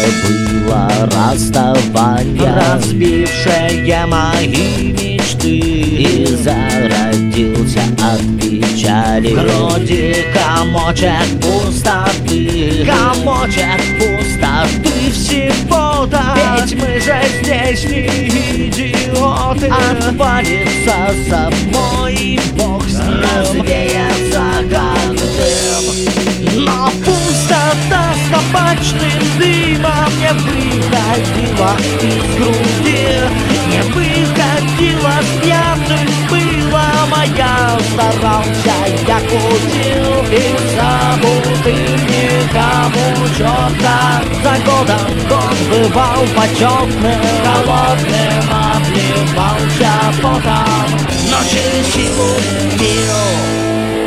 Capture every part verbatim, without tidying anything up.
было расставание, разбившее мои мечты, и зародился от печали в груди комочек пустоты, комочек пустоты всего-то. Ведь мы же здесь не идиоты. Отвалится самой Бог с ним, развеется как дым. но пустота с табачным дымом не выходила из груди, не выходила с пьяным пылом, а я старался, я кутил и забутым никому черта. За годом год бывал почетным, холодным обливался потом, но через силу бил.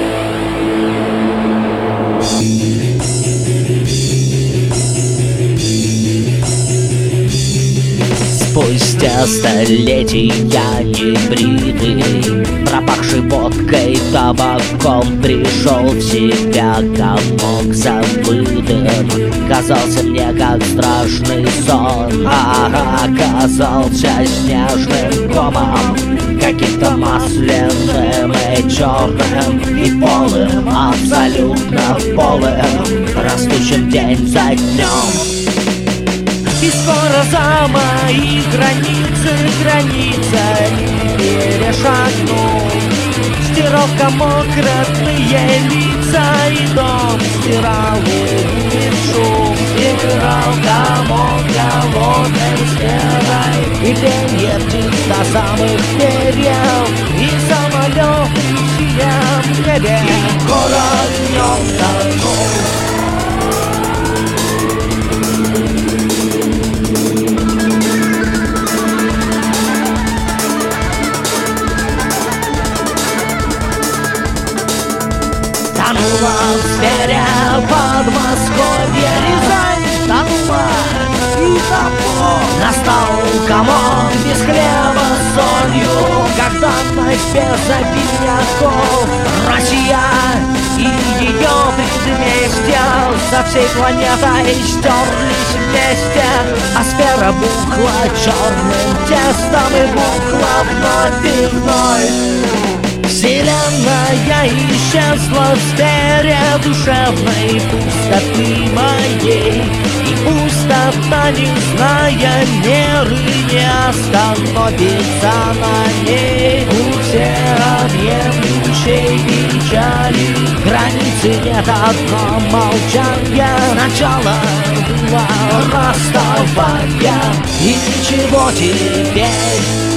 Спустя столетия небритый, пропахший водкой, табаком, пришел в себя комок забытым. Казался мне как страшный сон, а оказался снежным комом, каким-то масляным и черным, и полым, абсолютно полым, растущим день за днем. И скоро за мои границы, граница не перешагну. Стирал комок родные лица, и дом стирал и шум. Стирал комок голодной стерой, и пенье птиц до самых перьев, и самолеты сиям в небе, и город днем такой. Тонула в сфере Подмосковья, Рязань тонула, и того настал комок без хлеба с солью, когда ночь без обиняков. Россия и ее предместья со всей планетой стерлись вместе, а сфера бухла черным тестом и бухла вновь и вновь. Вселенная исчезла в сфере душевной пустоты моей, и пустота, не зная меры, не остановится на ней. У всеобъемлющей печали границы нет, одно молчание. Начало было расставания, и ничего теперь